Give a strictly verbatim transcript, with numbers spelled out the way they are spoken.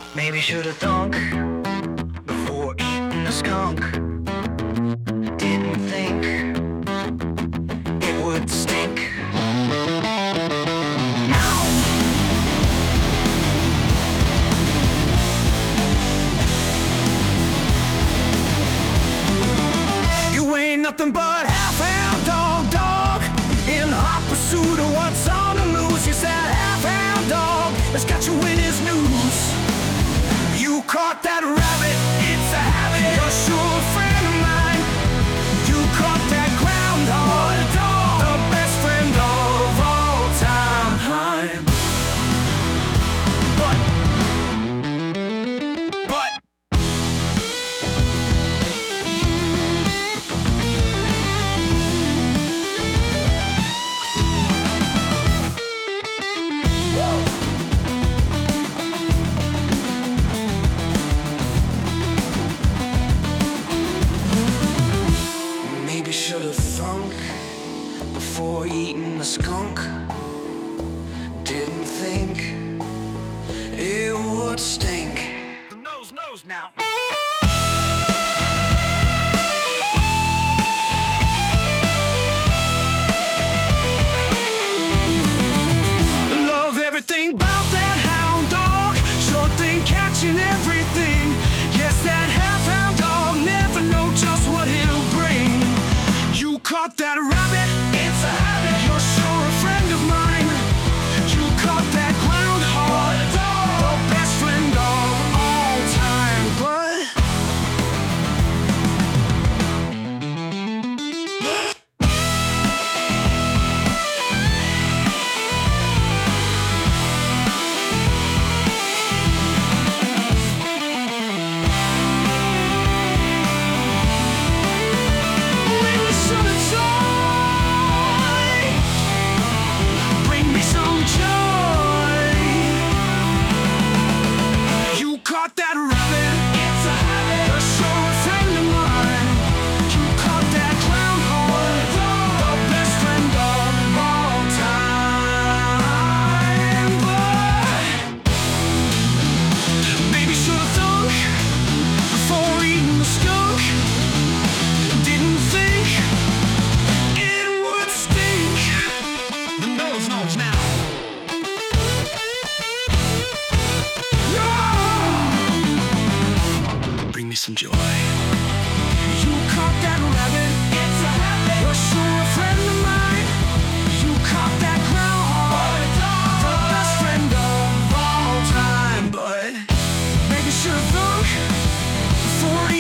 Maybe should've thunk before eating a skunk. Didn't think it would stink. Now you ain't nothing but half-hound dog, dog, in hot pursuit of what's on the loose. He's that half-hound dog that's got you in his noose. You caught that rabbit, it's a habit. You're sure a friend of mine. You caught that groundhog dog, the best friend of all time. But, but maybe should've thunk before eating the skunk. Didn't think it would stink. The nose knows now. Love everything about that hound dog. Sure thing catching everything. Yes, that half-hound dog never know just what he'll bring. You caught that rabbit, it's a habit. You're sure a friend of mine. You caught that groundhog dog, the best friend of all time. But caught that rabbit, it's a habit. You're sure a friend of mine. You caught that groundhog dog, the best friend of all time. But maybe should've thunk before eating the skunk. Didn't think it would stink. The nose knows now. Bring me some joy. You caught that rabbit, it's a habit. You're sure a friend of mine. You caught that groundhog dog, the best friend of all time. But maybe should've thunk before